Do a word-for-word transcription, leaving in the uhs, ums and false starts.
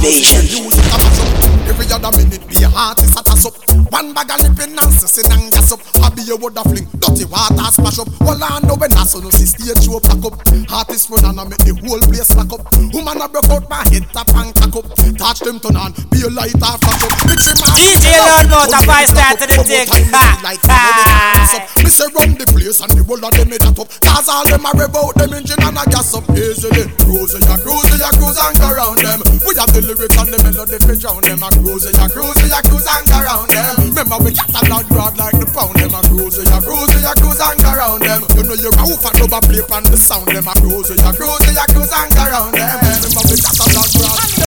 invasion. Every other minute be a heart is a toss up. One bag of lippin' and sissing and gas up. I be a wood of fling, dirty water smash up. Well I know when I so no see stage show pack up. Artist run and I make the whole place lock up. Woman I broke out my head tap and cock up. Touch them turn on, be a light off flash up. D J Lord Motor Boy start to the take. Me say run the place and the whole of them made that up. Cause all them a rev out them engine and a gas up. Easily, cruise ya, cruise ya, cruise and go round them. We have the lyrics and the melody for drown them. A cruise ya, cruise ya, cruise and go round them. Remember we got a lot broad like the pound them. A cruise ya, cruise ya, cruise and go round them. You know you roof and double play on the sound them. A cruise ya, cruise ya, cruise and go round them. Remember we got a lot broad.